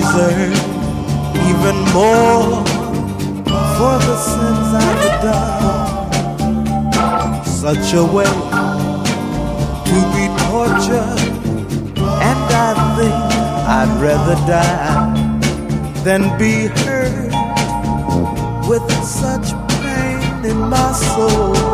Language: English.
deserve even more for the sins I've done. Such a way to be tortured, and I think I'd rather die than be hurt with such pain in my soul.